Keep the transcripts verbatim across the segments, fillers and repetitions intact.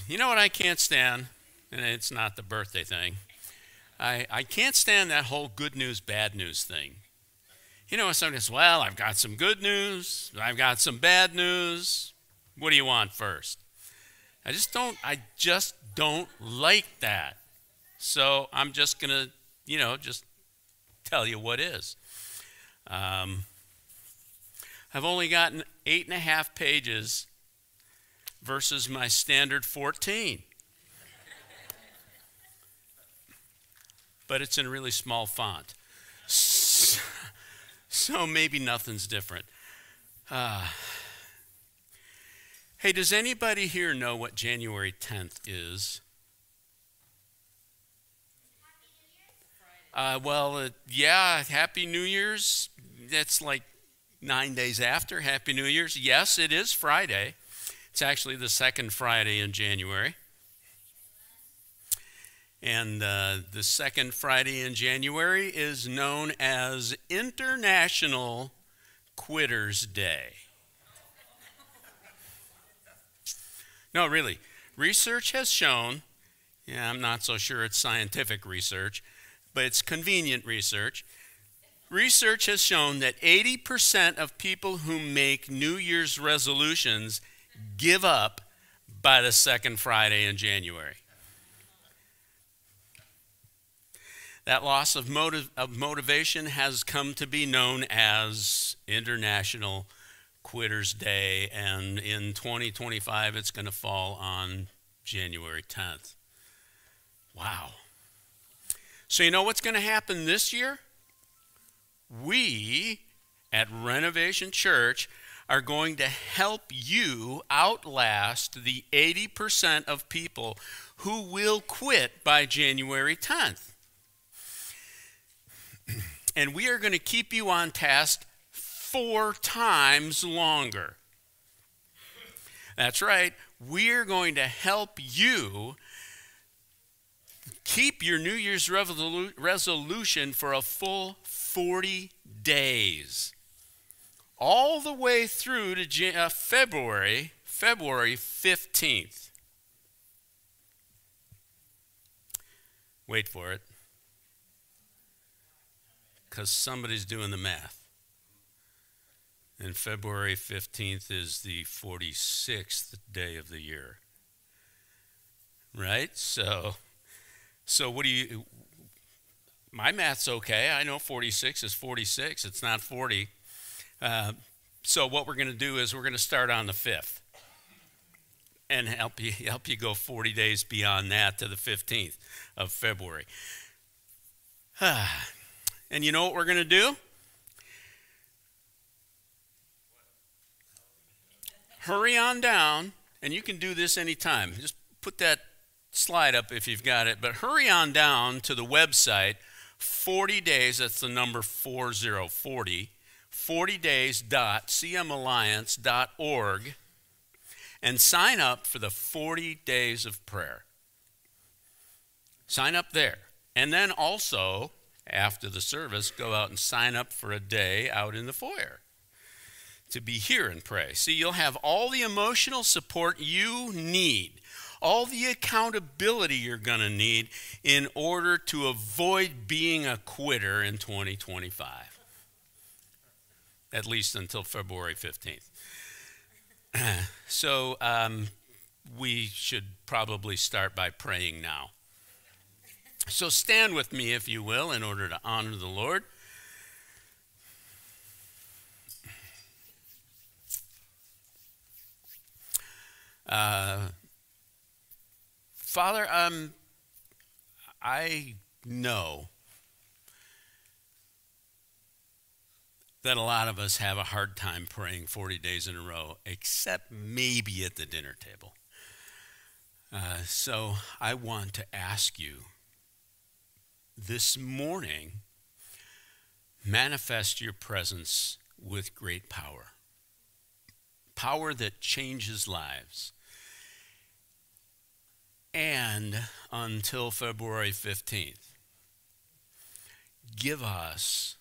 You know what I can't stand? And it's not the birthday thing. I, I can't stand that whole good news, bad news thing. You know, somebody says, well, I've got some good news, I've got some bad news. What do you want first? I just don't, I just don't like that. So I'm just going to, you know, just tell you what is. Um, I've only gotten eight and a half pages versus my standard fourteen. But it's in really small font. So, so maybe nothing's different. Uh, hey, does anybody here know what January tenth is? Uh, well, uh, yeah, Happy New Year's. That's like nine days after Happy New Year's. Yes, it is Friday. It's actually the second Friday in January. And uh, the second Friday in January is known as International Quitters Day. No, really. Research has shown, yeah, I'm not so sure it's scientific research, but it's convenient research. Research has shown that eighty percent of people who make New Year's resolutions give up by the second Friday in January. That loss of, motiv- of motivation has come to be known as International Quitters Day, and in twenty twenty-five it's going to fall on January tenth. Wow. So you know what's going to happen this year? We at Renovation Church are going to help you outlast the eighty percent of people who will quit by January tenth. And we are going to keep you on task four times longer. That's right. We're going to help you keep your New Year's revolu- resolution for a full forty days. All the way through to Jan- uh, February, February fifteenth. Wait for it. Because somebody's doing the math. And February fifteenth is the forty-sixth day of the year. Right? So, so what do you, my math's okay. I know forty-six is forty-six. It's not forty. Uh, so what we're going to do is we're going to start on the fifth. And help you, help you go forty days beyond that to the fifteenth of February. And you know what we're going to do? Hurry on down, and you can do this anytime. Just put that slide up if you've got it, but hurry on down to the website, forty days, that's the number four zero forty, forty days dot c m alliance dot org, and sign up for the forty days of prayer. Sign up there. And then also, after the service, go out and sign up for a day out in the foyer to be here and pray. See, you'll have all the emotional support you need, all the accountability you're going to need in order to avoid being a quitter in twenty twenty-five, at least until February fifteenth. So um, we should probably start by praying now. So stand with me, if you will, in order to honor the Lord. Uh, Father, um, I know that a lot of us have a hard time praying forty days in a row, except maybe at the dinner table. Uh, so I want to ask you this morning, manifest your presence with great power. Power that changes lives. And until February fifteenth, give us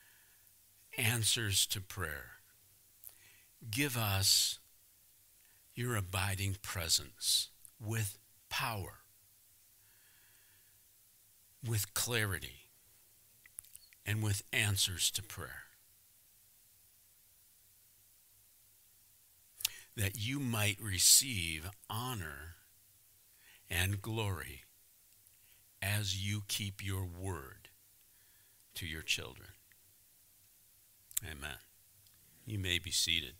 answers to prayer. Give us your abiding presence with power, with clarity, and with answers to prayer. That you might receive honor and glory as you keep your word to your children. Amen. You may be seated.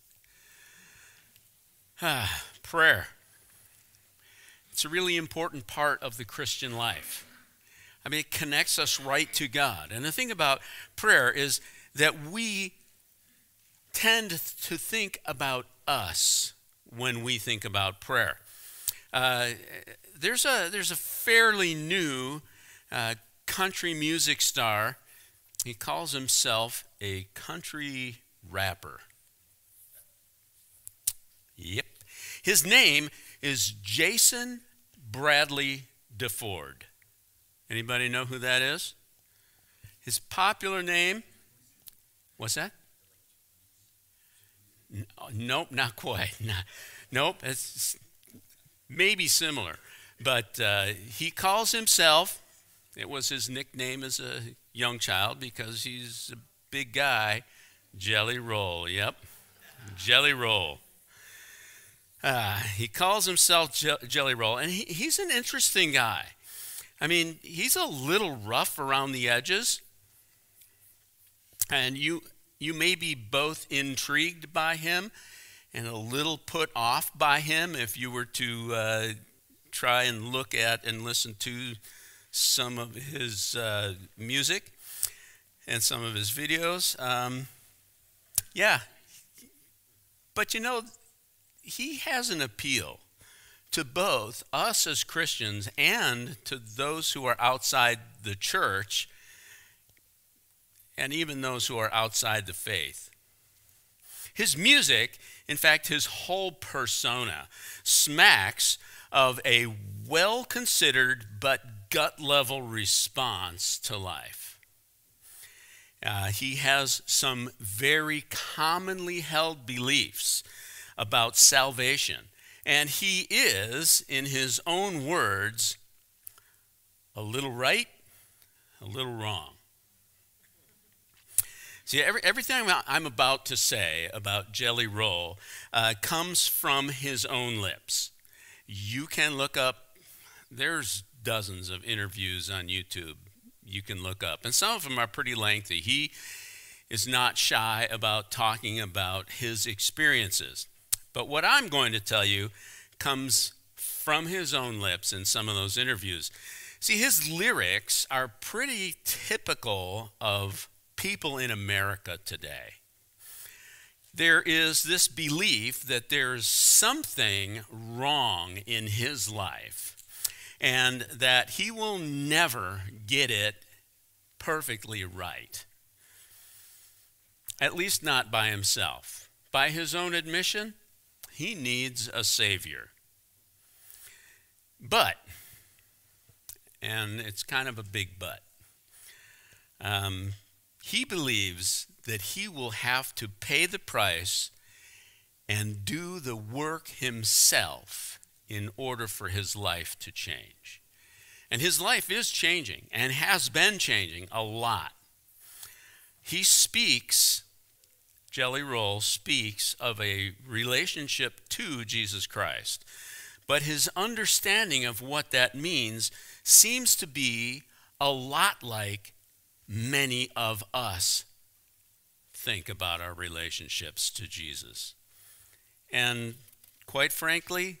Ah, prayer. It's a really important part of the Christian life. I mean, it connects us right to God. And the thing about prayer is that we tend to think about us when we think about prayer. Uh, there's a there's a fairly new uh, country music star. He calls himself a country rapper. Yep. His name is Jason Bradley DeFord. Anybody know who that is? His popular name, what's that? Nope, not quite. Not, nope, it's maybe similar. But uh, he calls himself, it was his nickname as a young child because he's a big guy, Jelly Roll. Yep, Jelly Roll. Uh, he calls himself Je- Jelly Roll, and he, he's an interesting guy. I mean, he's a little rough around the edges, and you... You may be both intrigued by him and a little put off by him if you were to uh, try and look at and listen to some of his uh, music and some of his videos. Um, yeah, but you know, he has an appeal to both us as Christians and to those who are outside the church, and even those who are outside the faith. His music, in fact, his whole persona, smacks of a well-considered but gut-level response to life. Uh, he has some very commonly held beliefs about salvation, and he is, in his own words, a little right, a little wrong. See, every, everything I'm about to say about Jelly Roll uh, comes from his own lips. You can look up, there's dozens of interviews on YouTube you can look up, and some of them are pretty lengthy. He is not shy about talking about his experiences. But what I'm going to tell you comes from his own lips in some of those interviews. See, his lyrics are pretty typical of people in America today. There is this belief that there's something wrong in his life and that he will never get it perfectly right. At least not by himself. By his own admission, he needs a savior. But, and it's kind of a big but, um, he believes that he will have to pay the price and do the work himself in order for his life to change. And his life is changing and has been changing a lot. He speaks, Jelly Roll speaks of a relationship to Jesus Christ. But his understanding of what that means seems to be a lot like many of us think about our relationships to Jesus. And quite frankly,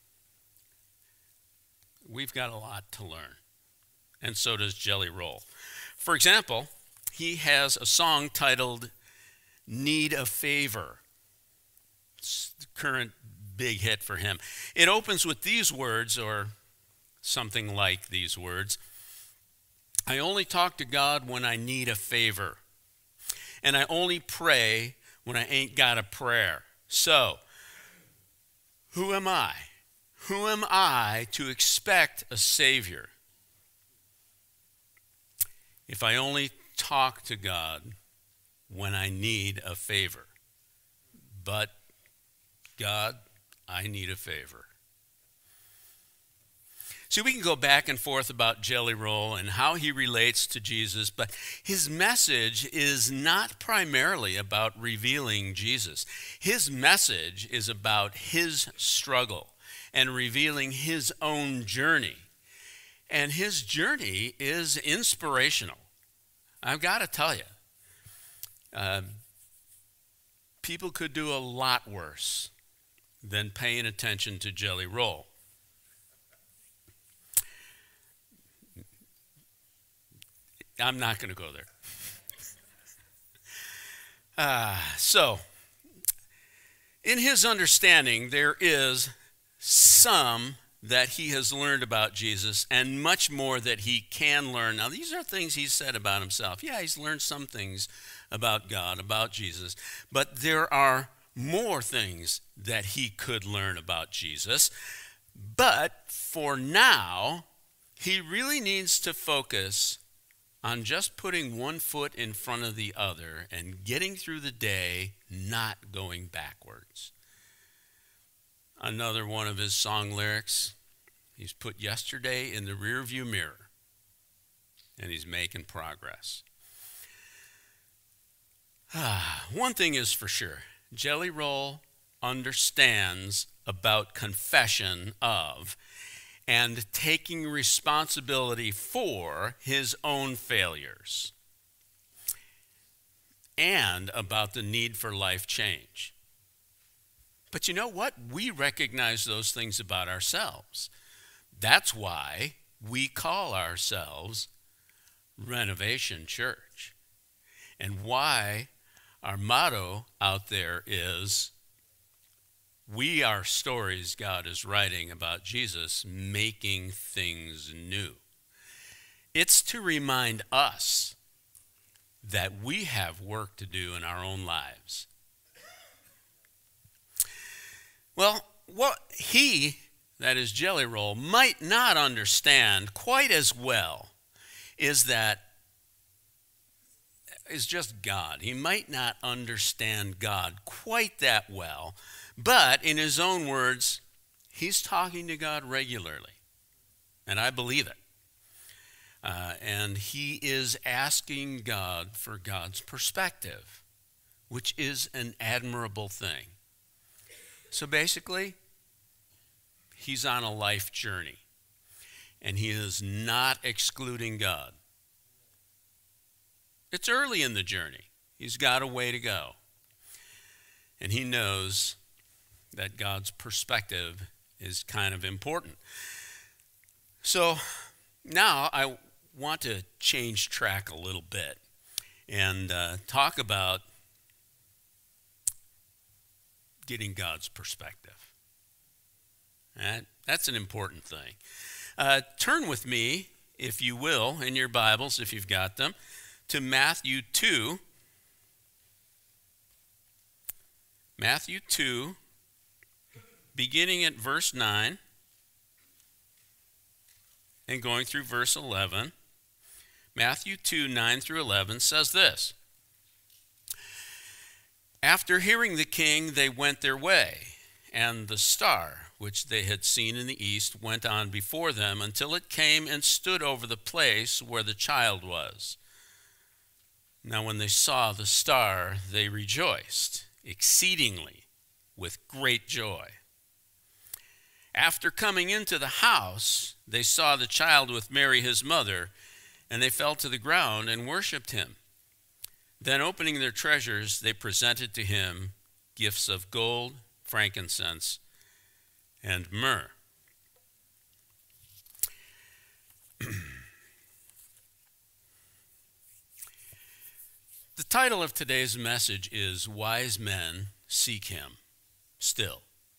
we've got a lot to learn. And so does Jelly Roll. For example, he has a song titled Need a Favor. It's the current big hit for him. It opens with these words, or something like these words. I only talk to God when I need a favor. And I only pray when I ain't got a prayer. So, who am I? Who am I to expect a Savior? If I only talk to God when I need a favor. But, God, I need a favor. See, we can go back and forth about Jelly Roll and how he relates to Jesus, but his message is not primarily about revealing Jesus. His message is about his struggle and revealing his own journey. And his journey is inspirational. I've got to tell you, uh, people could do a lot worse than paying attention to Jelly Roll. I'm not going to go there. Uh, so, in his understanding, there is some that he has learned about Jesus and much more that he can learn. Now, these are things he's said about himself. Yeah, he's learned some things about God, about Jesus, but there are more things that he could learn about Jesus. But for now, he really needs to focus on just putting one foot in front of the other and getting through the day, not going backwards. Another one of his song lyrics, he's put yesterday in the rearview mirror, and he's making progress. Ah, one thing is for sure, Jelly Roll understands about confession of and taking responsibility for his own failures, and about the need for life change. But you know what? We recognize those things about ourselves. That's why we call ourselves Renovation Church, and why our motto out there is, we are stories God is writing about Jesus making things new. It's to remind us that we have work to do in our own lives. Well, what he, that is Jelly Roll, might not understand quite as well is that is just God. He might not understand God quite that well, but in his own words, he's talking to God regularly, and I believe it. Uh, and he is asking God for God's perspective, which is an admirable thing. So basically, he's on a life journey, and he is not excluding God. It's early in the journey. He's got a way to go. And he knows that God's perspective is kind of important. So now I want to change track a little bit and uh, talk about getting God's perspective. And that's an important thing. Uh, turn with me, if you will, in your Bibles, if you've got them, to Matthew two. Matthew two, beginning at verse nine and going through verse eleven. Matthew two, nine through eleven says this. After hearing the king, they went their way, and the star, which they had seen in the east, went on before them until it came and stood over the place where the child was. Now when they saw the star, they rejoiced exceedingly with great joy. After coming into the house, they saw the child with Mary his mother, and they fell to the ground and worshipped him. Then opening their treasures, they presented to him gifts of gold, frankincense, and myrrh. The title of today's message is Wise Men Seek Him Still.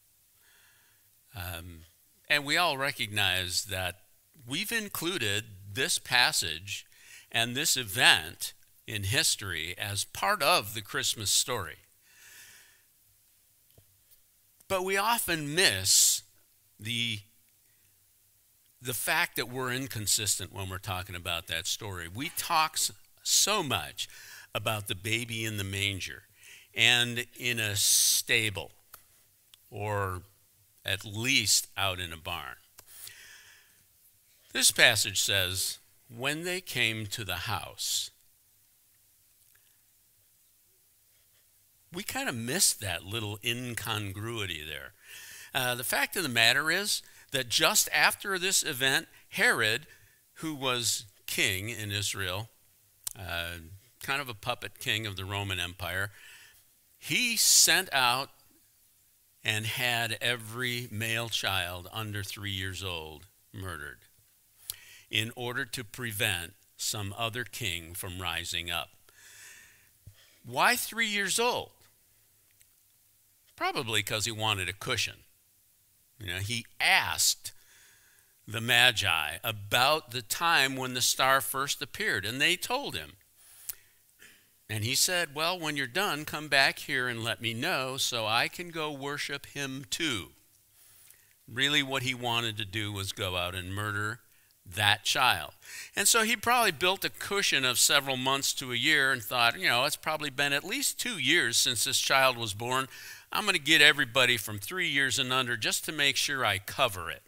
Um, and we all recognize that we've included this passage and this event in history as part of the Christmas story. But we often miss the, the fact that we're inconsistent when we're talking about that story. We talk so much about the baby in the manger and in a stable or at least out in a barn. This passage says, when they came to the house, we kind of missed that little incongruity there. Uh, the fact of the matter is that just after this event, Herod, who was king in Israel, uh, kind of a puppet king of the Roman Empire, he sent out and had every male child under three years old murdered in order to prevent some other king from rising up. Why three years old? Probably because he wanted a cushion. You know, he asked the Magi about the time when the star first appeared, and they told him. And he said, well, when you're done, come back here and let me know so I can go worship him too. Really what he wanted to do was go out and murder that child. And so he probably built a cushion of several months to a year and thought, you know, it's probably been at least two years since this child was born. I'm going to get everybody from three years and under just to make sure I cover it.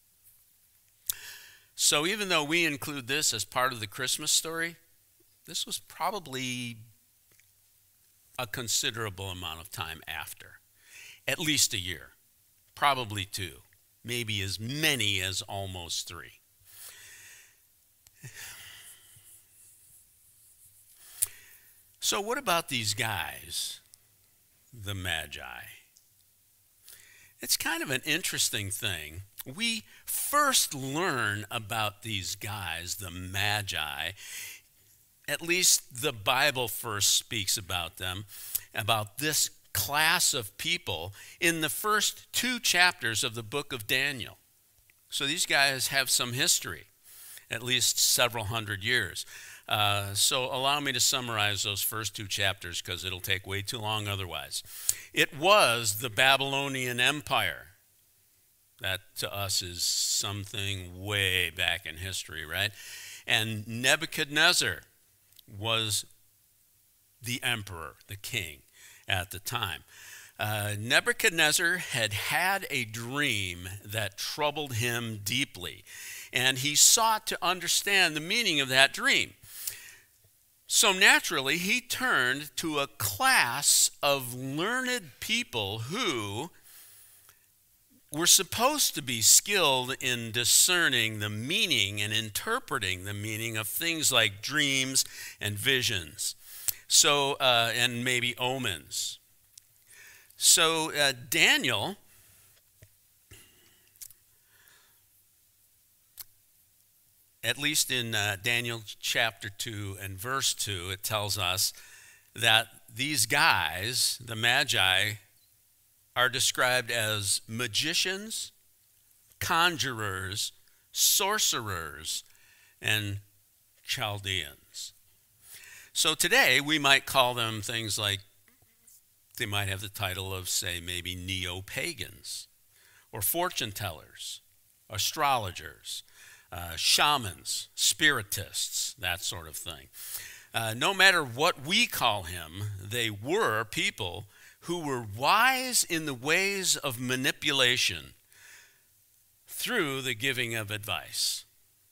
So even though we include this as part of the Christmas story, this was probably a considerable amount of time after. At least a year. Probably two. Maybe as many as almost three. So what about these guys, the Magi? It's kind of an interesting thing. We first learn about these guys, the Magi, at least the Bible first speaks about them, about this class of people in the first two chapters of the book of Daniel. So these guys have some history, at least several hundred years. Uh, so allow me to summarize those first two chapters because it'll take way too long otherwise. It was the Babylonian Empire. That to us is something way back in history, right? And Nebuchadnezzar was the emperor, the king at the time. Uh, Nebuchadnezzar had had a dream that troubled him deeply, and he sought to understand the meaning of that dream. So naturally, he turned to a class of learned people who were supposed to be skilled in discerning the meaning and interpreting the meaning of things like dreams and visions, so uh, and maybe omens. So uh, Daniel at least in uh, Daniel chapter two and verse two, it tells us that these guys, the Magi, are described as magicians, conjurers, sorcerers, and Chaldeans. So today we might call them things like, they might have the title of, say, maybe neo-pagans, or fortune tellers, astrologers, uh, shamans, spiritists, that sort of thing. Uh, no matter what we call him, they were people who were wise in the ways of manipulation through the giving of advice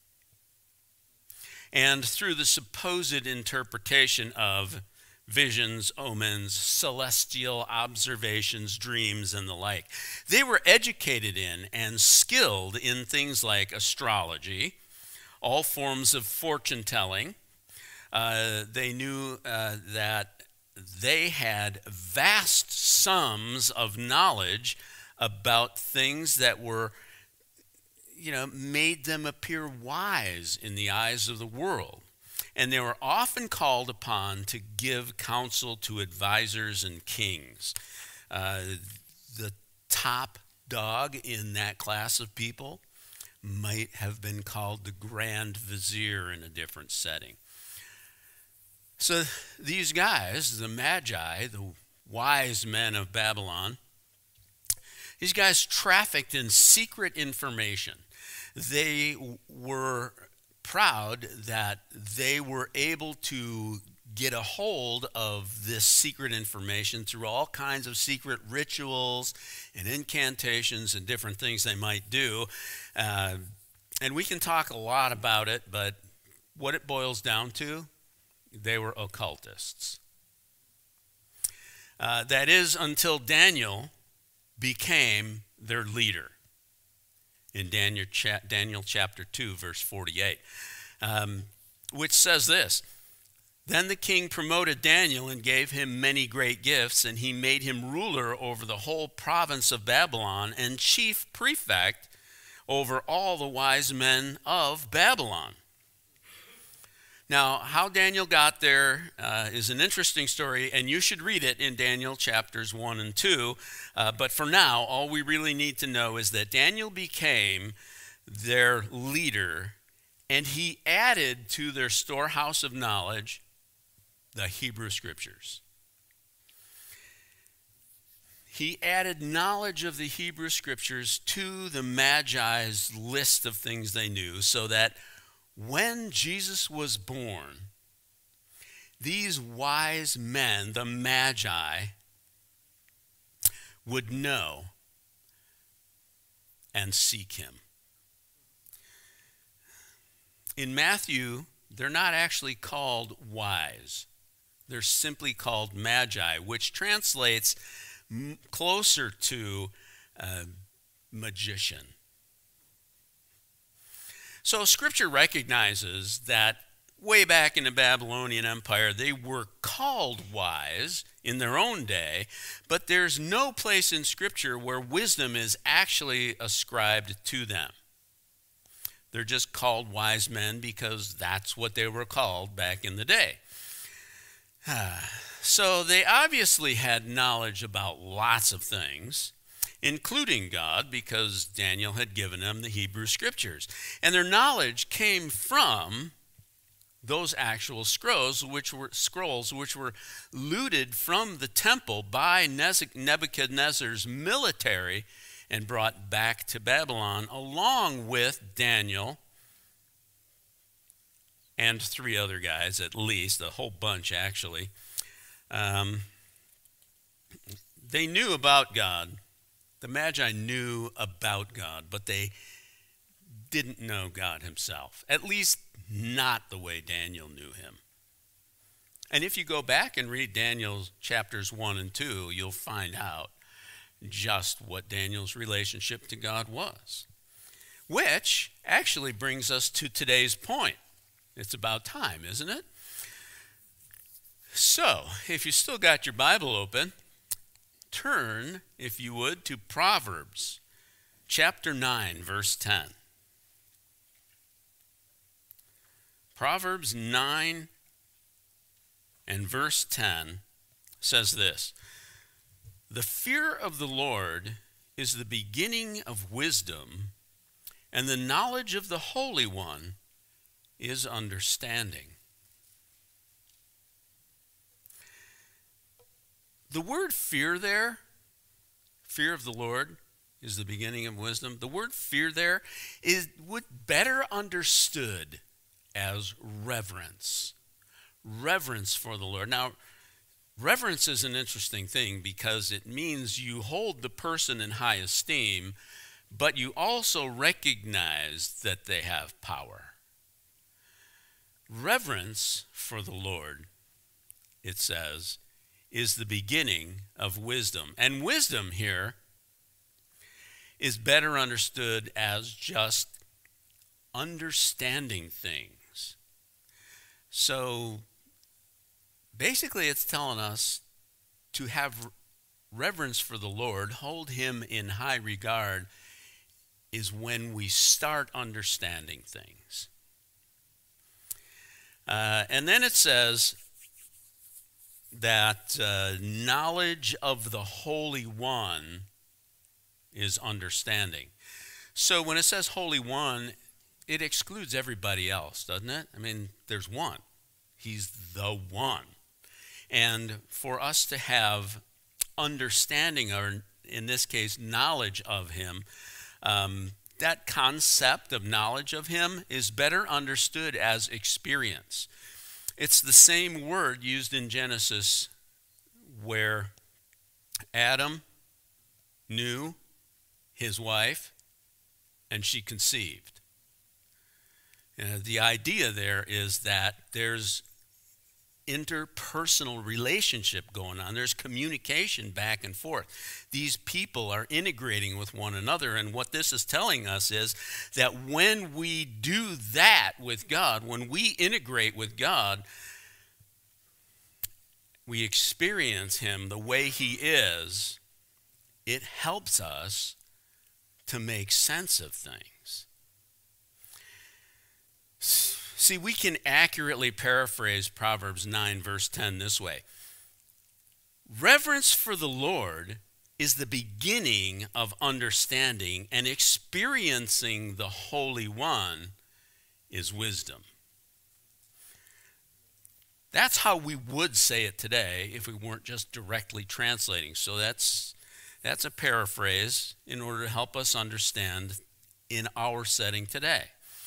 and through the supposed interpretation of visions, omens, celestial observations, dreams, and the like. They were educated in and skilled in things like astrology, all forms of fortune telling. Uh, they knew uh, that they had vast sums of knowledge about things that were, you know, made them appear wise in the eyes of the world. And they were often called upon to give counsel to advisors and kings. Uh, the top dog in that class of people might have been called the Grand Vizier in a different setting. So these guys, the Magi, the wise men of Babylon, these guys trafficked in secret information. They were proud that they were able to get a hold of this secret information through all kinds of secret rituals and incantations and different things they might do. Uh, and we can talk a lot about it, but what it boils down to, they were occultists. Uh, that is, until Daniel became their leader in Daniel, cha- Daniel chapter two, verse forty-eight, um, which says this: Then the king promoted Daniel and gave him many great gifts, and he made him ruler over the whole province of Babylon and chief prefect over all the wise men of Babylon. Now, how Daniel got there uh, is an interesting story, and you should read it in Daniel chapters one and two. Uh, but for now, all we really need to know is that Daniel became their leader, and he added to their storehouse of knowledge the Hebrew Scriptures. He added knowledge of the Hebrew Scriptures to the Magi's list of things they knew, so that when Jesus was born, these wise men, the Magi, would know and seek him. In Matthew, they're not actually called wise. They're simply called Magi, which translates m- closer to uh, magician. So Scripture recognizes that way back in the Babylonian Empire, they were called wise in their own day, but there's no place in Scripture where wisdom is actually ascribed to them. They're just called wise men because that's what they were called back in the day. So they obviously had knowledge about lots of things, including God, because Daniel had given them the Hebrew Scriptures. And their knowledge came from those actual scrolls, which were scrolls which were looted from the temple by Nebuchadnezzar's military and brought back to Babylon, along with Daniel and three other guys, at least, a whole bunch actually. Um, they knew about God. The Magi knew about God, but they didn't know God himself, at least not the way Daniel knew him. And if you go back and read Daniel chapters one and two, you'll find out just what Daniel's relationship to God was, which actually brings us to today's point. It's about time, isn't it? So, if you still got your Bible open, turn, if you would, to Proverbs chapter nine, verse ten. Proverbs nine and verse ten says this: The fear of the Lord is the beginning of wisdom, and the knowledge of the Holy One is understanding. The word fear there, fear of the Lord is the beginning of wisdom. The word fear there is would better understood as reverence. Reverence for the Lord. Now, reverence is an interesting thing because it means you hold the person in high esteem, but you also recognize that they have power. Reverence for the Lord, it says, is the beginning of wisdom. And wisdom here is better understood as just understanding things. So basically it's telling us to have reverence for the Lord, hold him in high regard, is when we start understanding things. Uh, and then it says that uh, knowledge of the Holy One is understanding. So when it says Holy One, it excludes everybody else, doesn't it? I mean, there's one. He's the one. And for us to have understanding, or in this case, knowledge of him, um, that concept of knowledge of him is better understood as experience. It's the same word used in Genesis where Adam knew his wife and she conceived. Uh, the idea there is that there's interpersonal relationship going on. There's communication back and forth. These people are integrating with one another, and what this is telling us is that when we do that with God, when we integrate with God, we experience him the way he is, it helps us to make sense of things. See, we can accurately paraphrase Proverbs nine, verse ten this way. Reverence for the Lord is the beginning of understanding, and experiencing the Holy One is wisdom. That's how we would say it today if we weren't just directly translating. So that's that's a paraphrase in order to help us understand in our setting today.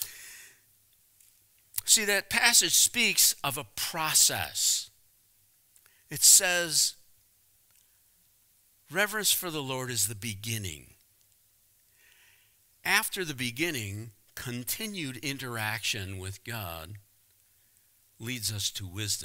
See, that passage speaks of a process. It says, reverence for the Lord is the beginning. After the beginning, continued interaction with God leads us to wisdom.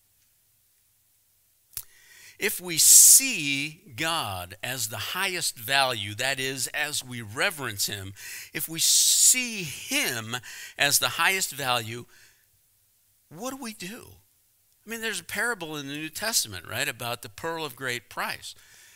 If we see God as the highest value, that is, as we reverence him, if we see him as the highest value, what do we do? I mean, there's a parable in the New Testament, right, about the pearl of great price.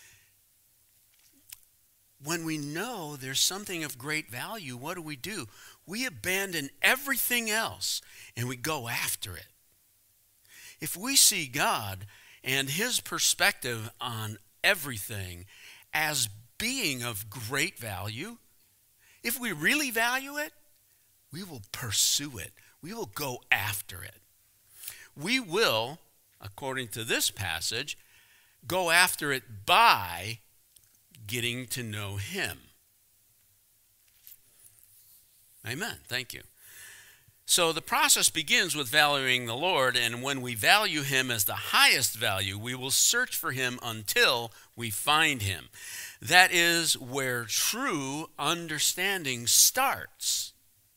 When we know there's something of great value, what do we do? We abandon everything else and we go after it. If we see God and his perspective on everything as being of great value, if we really value it, we will pursue it. We will go after it. We will, according to this passage, go after it by getting to know him. Amen. Thank you. So the process begins with valuing the Lord, and when we value him as the highest value, we will search for him until we find him. That is where true understanding starts.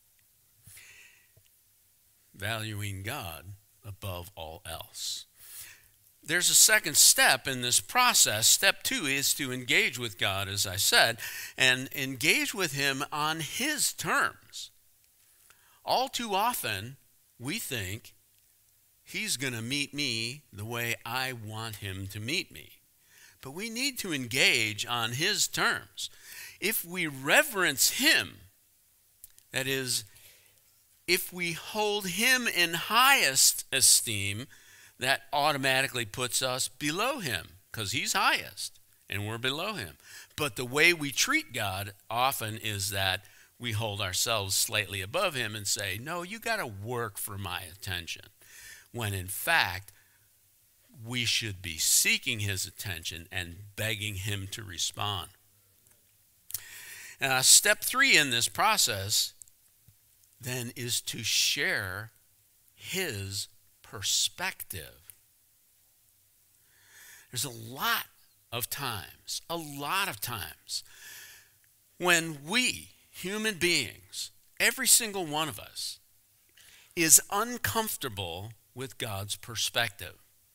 Valuing God above all else. There's a second step in this process. Step two is to engage with God, as I said, and engage with him on his terms. All too often, we think he's going to meet me the way I want him to meet me. But we need to engage on his terms. If we reverence him, that is, if we hold him in highest esteem, that automatically puts us below him because he's highest and we're below him. But the way we treat God often is that we hold ourselves slightly above him and say, no, you got to work for my attention. When in fact, we should be seeking his attention and begging him to respond. Uh, step three in this process then is to share his perspective. There's a lot of times, a lot of times, when we, human beings, every single one of us, is uncomfortable with God's perspective.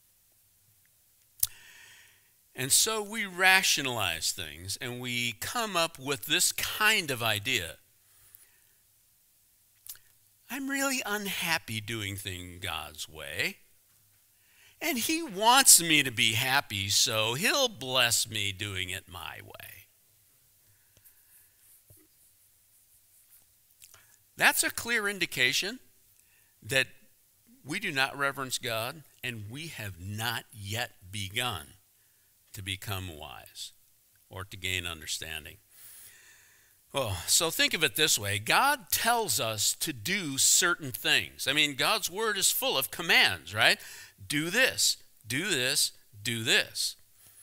And so we rationalize things and we come up with this kind of idea. I'm really unhappy doing things God's way. And he wants me to be happy, so he'll bless me doing it my way. That's a clear indication that we do not reverence God and we have not yet begun to become wise or to gain understanding. Oh, so think of it this way. God tells us to do certain things. I mean, God's word is full of commands, right? Do this, do this, do this.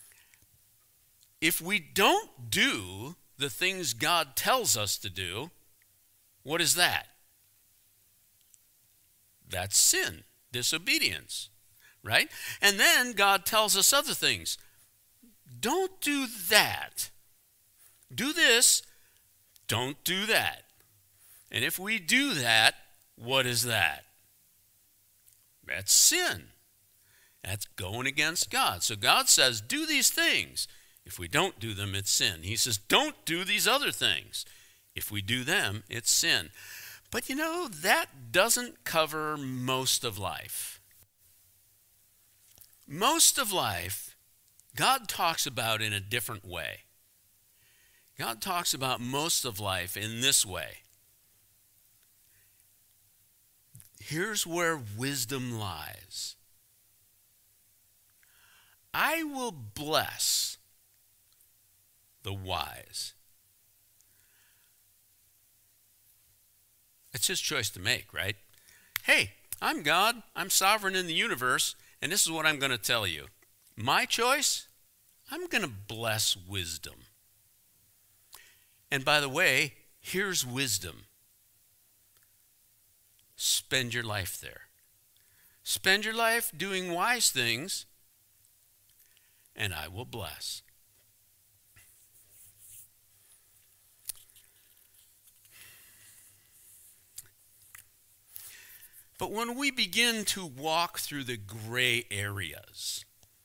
If we don't do the things God tells us to do, what is that? That's sin. disobedience, right? And then God tells us other things. Don't do that. Do this. Don't do that. And if we do that, what is that? That's sin. That's going against God. So God says, do these things. If we don't do them, it's sin. He says, don't do these other things. If we do them, it's sin. But you know, that doesn't cover most of life. Most of life, God talks about in a different way. God talks about most of life in this way. Here's where wisdom lies. I will bless the wise. It's his choice to make, right? Hey, I'm God. I'm sovereign in the universe, and this is what I'm going to tell you. My choice, I'm going to bless wisdom. And by the way, here's wisdom. Spend your life there. Spend your life doing wise things, and I will bless. But when we begin to walk through the gray areas,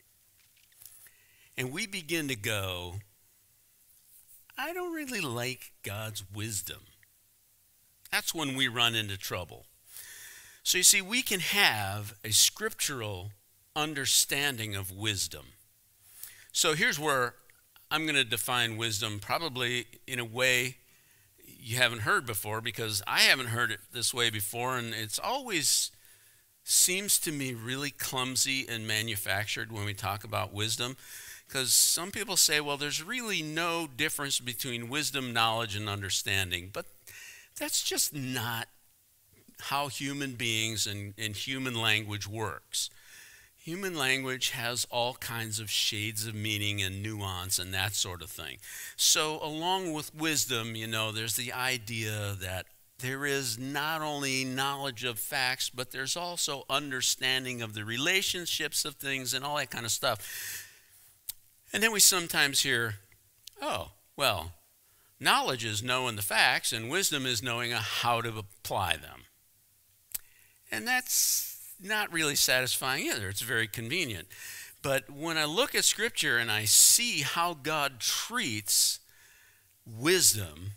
and we begin to go, I don't really like God's wisdom, that's when we run into trouble. So you see, we can have a scriptural understanding of wisdom. So here's where I'm going to define wisdom probably in a way you haven't heard before, because I haven't heard it this way before, and it's always seems to me really clumsy and manufactured when we talk about wisdom, because some people say, well, there's really no difference between wisdom, knowledge, and understanding, but that's just not how human beings and, and human language works. Human language has all kinds of shades of meaning and nuance and that sort of thing. So along with wisdom, you know, there's the idea that there is not only knowledge of facts, but there's also understanding of the relationships of things and all that kind of stuff. And then we sometimes hear, oh, well, knowledge is knowing the facts and wisdom is knowing how to apply them. And that's not really satisfying either. It's very convenient. But when I look at Scripture and I see how God treats wisdom,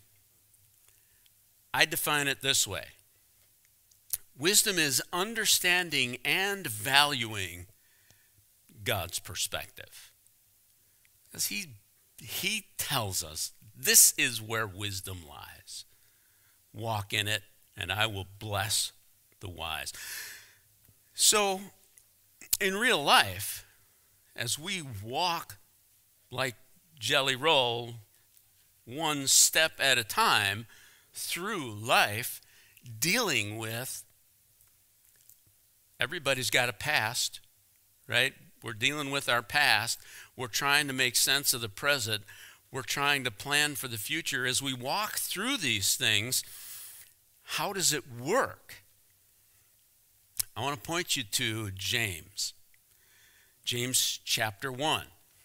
I define it this way. Wisdom is understanding and valuing God's perspective. Because he, he tells us this is where wisdom lies. Walk in it, and I will bless the wise. So, in real life, as we walk like Jelly Roll, one step at a time through life, dealing with, everybody's got a past, right? We're dealing with our past. We're trying to make sense of the present. We're trying to plan for the future. As we walk through these things, how does it work? I want to point you to James. James chapter one,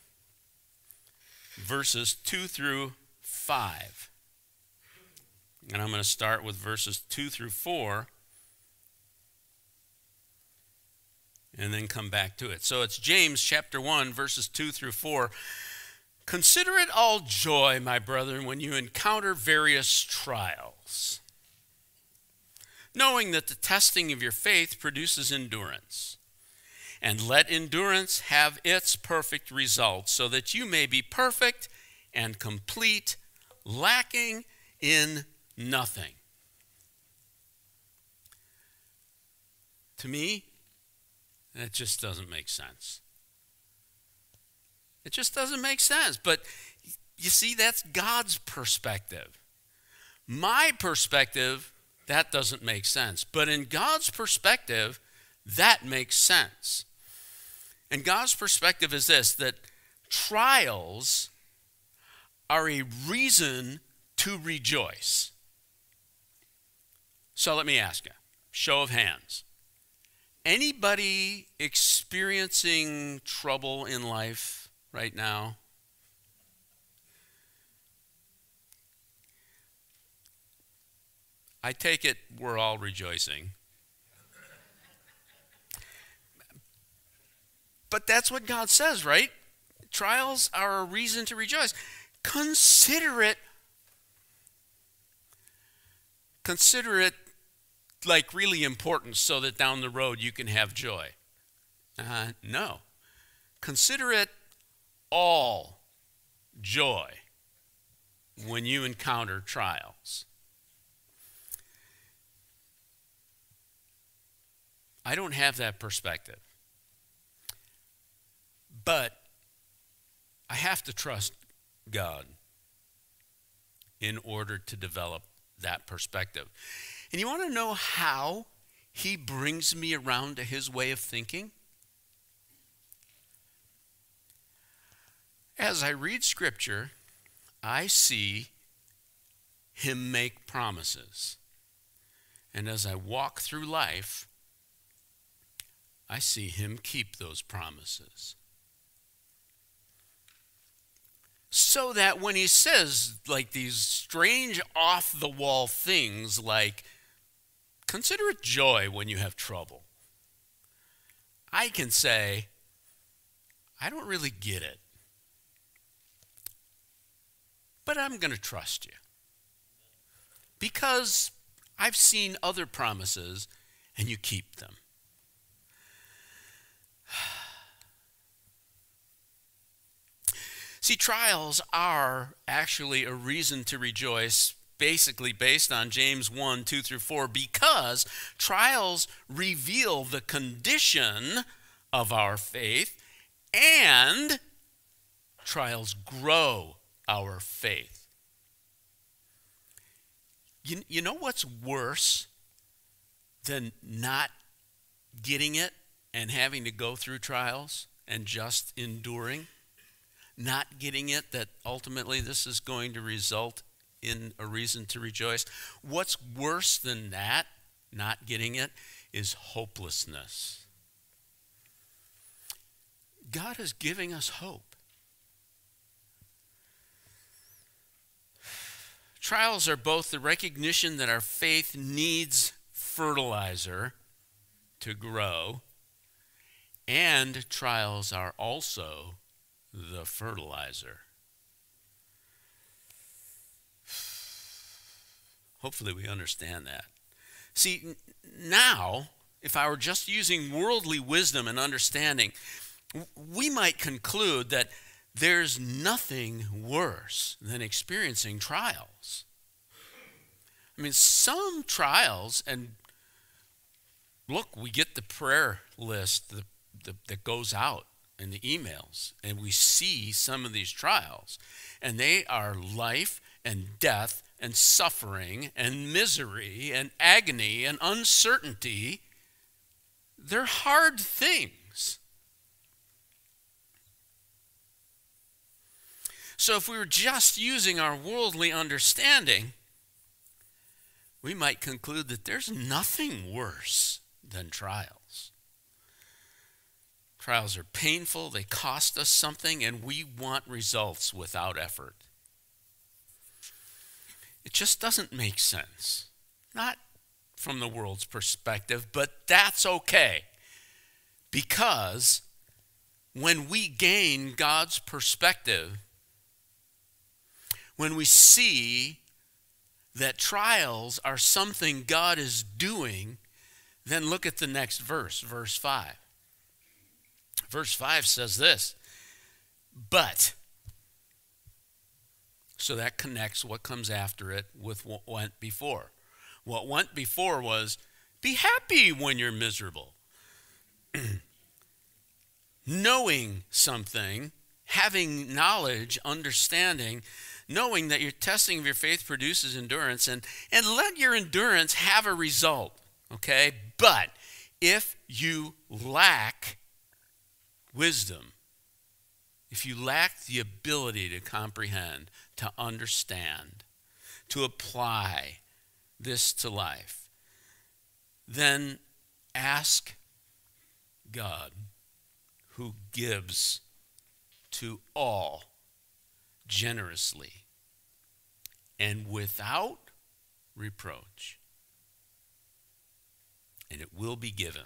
verses two through five. And I'm going to start with verses two through four, and then come back to it. So it's James chapter one, verses two through four. Consider it all joy, my brethren, when you encounter various trials, knowing that the testing of your faith produces endurance. And let endurance have its perfect result, so that you may be perfect and complete, lacking in nothing. To me, that just doesn't make sense. It just doesn't make sense. But you see, that's God's perspective. My perspective, that doesn't make sense. But in God's perspective, that makes sense. And God's perspective is this, that trials are a reason to rejoice. So let me ask you, show of hands. Anybody experiencing trouble in life right now? I take it we're all rejoicing. But that's what God says, right? Trials are a reason to rejoice. Consider it. Consider it like really important so that down the road you can have joy. Uh, no. Consider it all joy when you encounter trials. I don't have that perspective. But I have to trust God in order to develop that perspective. And you want to know how he brings me around to his way of thinking? As I read Scripture, I see him make promises. And as I walk through life, I see him keep those promises. So that when he says like these strange off-the-wall things like, consider it joy when you have trouble, I can say, I don't really get it. But I'm going to trust you. Because I've seen other promises and you keep them. See, trials are actually a reason to rejoice, basically based on James one, two through four, because trials reveal the condition of our faith and trials grow our faith. You, you know what's worse than not getting it and having to go through trials and just enduring? Not getting it, that ultimately this is going to result in a reason to rejoice. What's worse than that, not getting it, is hopelessness. God is giving us hope. Trials are both the recognition that our faith needs fertilizer to grow, and trials are also the fertilizer. Hopefully we understand that. See, now, if I were just using worldly wisdom and understanding, we might conclude that there's nothing worse than experiencing trials. I mean, some trials, and look, we get the prayer list that, that, that goes out in the emails, and we see some of these trials, and they are life and death and suffering and misery and agony and uncertainty. They're hard things. So if we were just using our worldly understanding, we might conclude that there's nothing worse than trials. Trials are painful, they cost us something, and we want results without effort. It just doesn't make sense. Not from the world's perspective, but that's okay. Because when we gain God's perspective, when we see that trials are something God is doing, then look at the next verse, verse five. Verse five says this, but, so that connects what comes after it with what went before. What went before was, be happy when you're miserable. Knowing something, having knowledge, understanding, knowing that your testing of your faith produces endurance, and, and let your endurance have a result, okay? But if you lack wisdom, if you lack the ability to comprehend, to understand, to apply this to life, then ask God who gives to all generously and without reproach, and it will be given.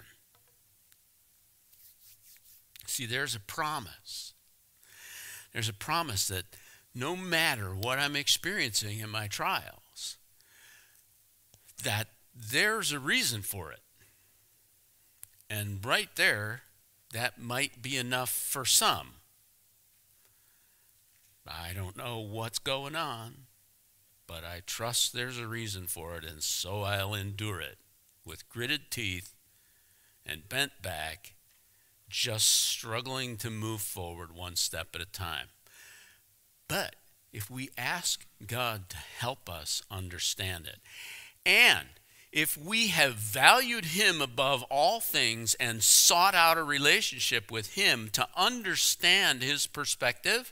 See, there's a promise. There's a promise that no matter what I'm experiencing in my trials, that there's a reason for it. And right there, that might be enough for some. I don't know what's going on, but I trust there's a reason for it, and so I'll endure it with gritted teeth and bent back, just struggling to move forward one step at a time. But if we ask God to help us understand it, and if we have valued him above all things and sought out a relationship with him to understand his perspective,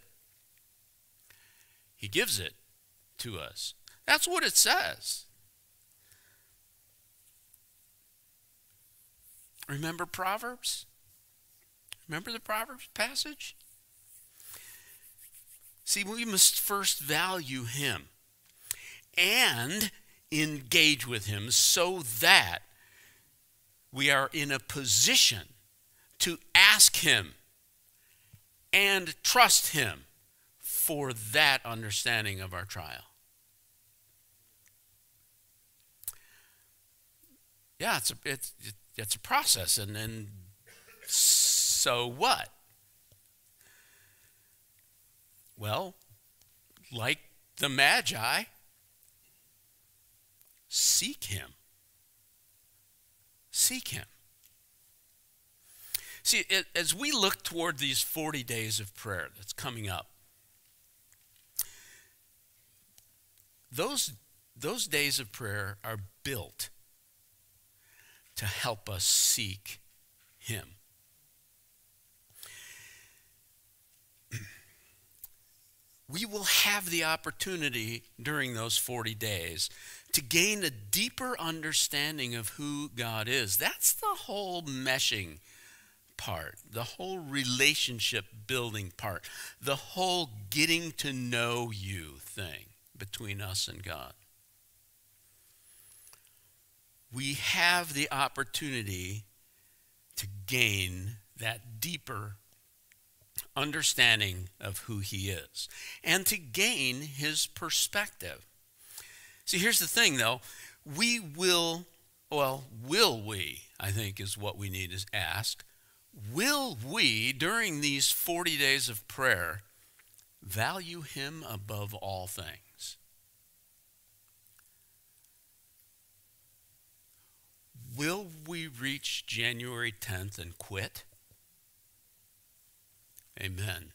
he gives it to us. That's what it says. Remember Proverbs? Remember the Proverbs passage? See, we must first value him and engage with him so that we are in a position to ask him and trust him for that understanding of our trial. Yeah, it's a, it's, it's a process, and then so what? Well, like the Magi, seek him. Seek him. See, it, as we look toward these forty days of prayer that's coming up, those, those days of prayer are built to help us seek him. We will have the opportunity during those forty days to gain a deeper understanding of who God is. That's the whole meshing part, the whole relationship building part, the whole getting to know you thing between us and God. We have the opportunity to gain that deeper understanding of who he is and to gain his perspective. See, here's the thing, though. We will, well, will we, I think is what we need to ask, will we, during these forty days of prayer, value him above all things? Will we reach January tenth and quit? Amen.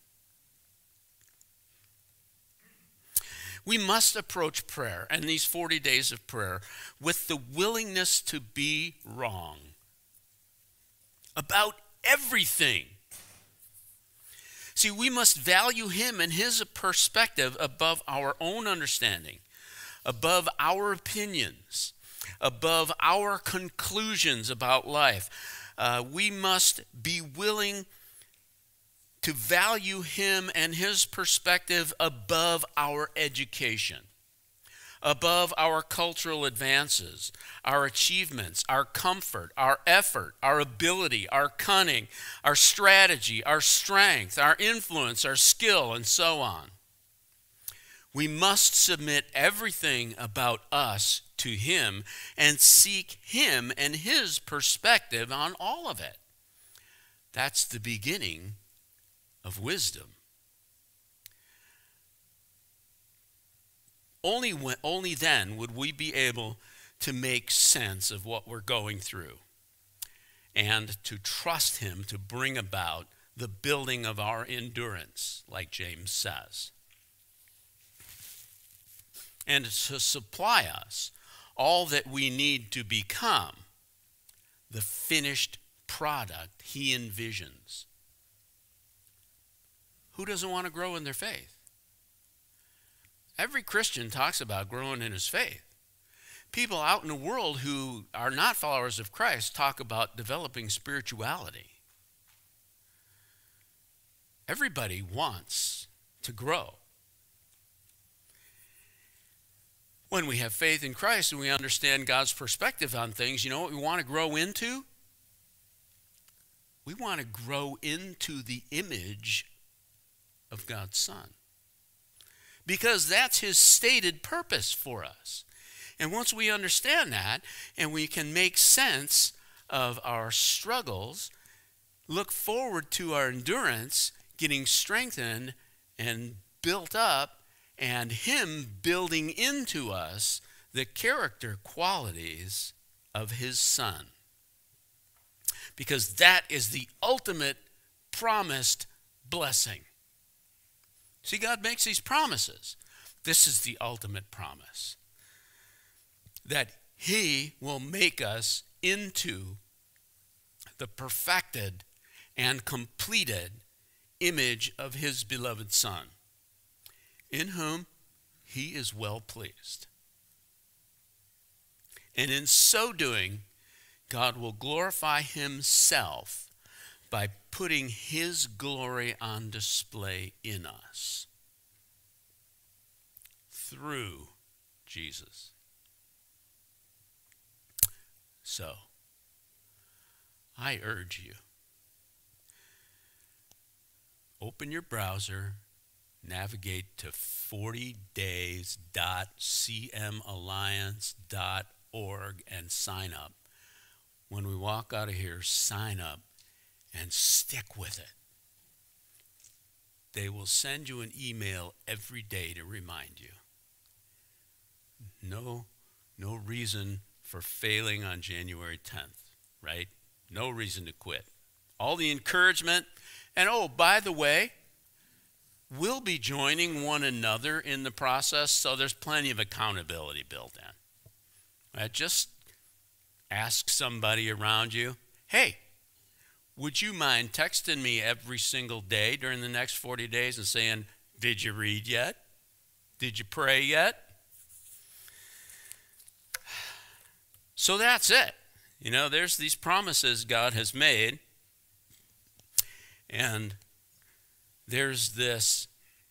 We must approach prayer and these forty days of prayer with the willingness to be wrong about everything. See, we must value him and his perspective above our own understanding, above our opinions, above our conclusions about life. Uh, we must be willing to value him and his perspective above our education, above our cultural advances, our achievements, our comfort, our effort, our ability, our cunning, our strategy, our strength, our influence, our skill, and so on. We must submit everything about us to him and seek him and his perspective on all of it. That's the beginning of wisdom. Only when, only then would we be able to make sense of what we're going through and to trust him to bring about the building of our endurance, like James says, and to supply us all that we need to become the finished product he envisions. Who doesn't want to grow in their faith? Every Christian talks about growing in his faith. People out in the world who are not followers of Christ talk about developing spirituality. Everybody wants to grow. When we have faith in Christ and we understand God's perspective on things, you know what we want to grow into? We want to grow into the image of God's Son. Because that's his stated purpose for us. And once we understand that and we can make sense of our struggles, look forward to our endurance getting strengthened and built up, and him building into us the character qualities of his Son. Because that is the ultimate promised blessing. See, God makes these promises. This is the ultimate promise. That he will make us into the perfected and completed image of his beloved Son, in whom he is well pleased. And in so doing, God will glorify himself by putting his glory on display in us through Jesus. So, I urge you, open your browser, navigate to forty days dot c m alliance dot org and sign up. When we walk out of here, sign up and stick with it. They will send you an email every day to remind you. No, no reason for failing on January tenth, right? No reason to quit. All the encouragement. And oh, by the way, we'll be joining one another in the process, so there's plenty of accountability built in. Right? Just ask somebody around you, hey, would you mind texting me every single day during the next forty days and saying, did you read yet? Did you pray yet? So that's it. You know, there's these promises God has made, and there's this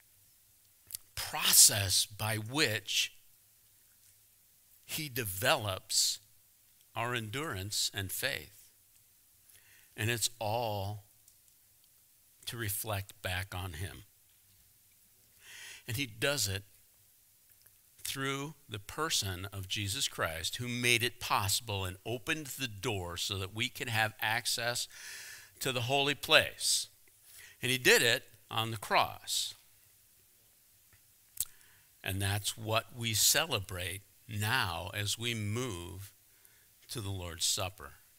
process by which he develops our endurance and faith. And it's all to reflect back on him. And he does it through the person of Jesus Christ, who made it possible and opened the door so that we can have access to the holy place. And he did it on the cross. And that's what we celebrate now as we move to the Lord's Supper.